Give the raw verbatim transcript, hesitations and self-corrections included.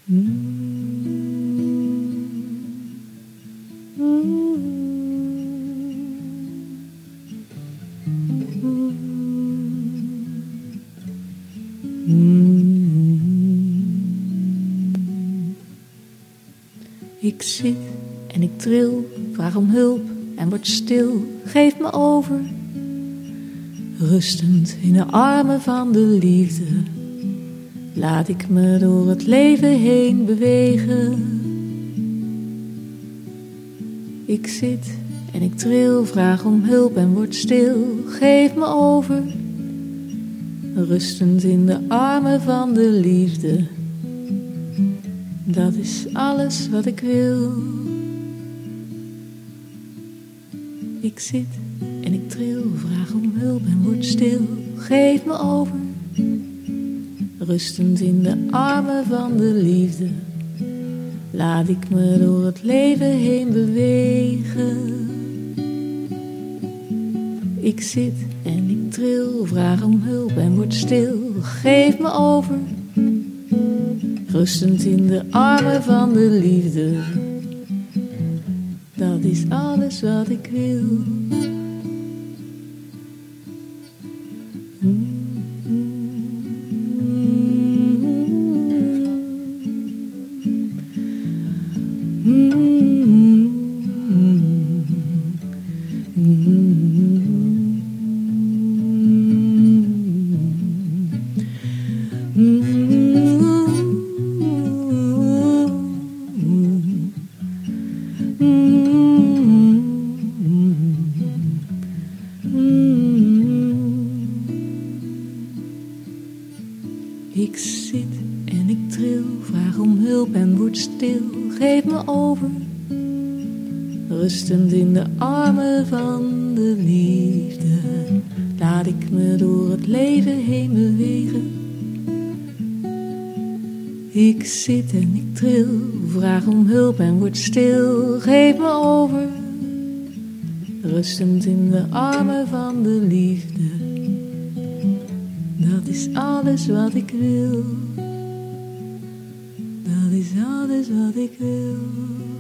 Ik zit en ik tril, vraag om hulp en word stil, geef me over. Rustend in de armen van de liefde, laat ik me door het leven heen bewegen. Ik zit en ik tril, vraag om hulp en word stil, geef me over. Rustend in de armen van de liefde, dat is alles wat ik wil. Ik zit en ik tril, vraag om hulp en word stil, geef me over. Rustend in de armen van de liefde, laat ik me door het leven heen bewegen. Ik zit en ik tril, vraag om hulp en word stil, geef me over. Rustend in de armen van de liefde, dat is alles wat ik wil. Ik zit en ik tril, vraag om hulp en word stil, geef me over. Rustend in de armen van de liefde, laat ik me door het leven heen bewegen. Ik zit en ik tril, vraag om hulp en word stil, geef me over. Rustend in de armen van de liefde, dat is alles wat ik wil. Dat is alles wat ik wil.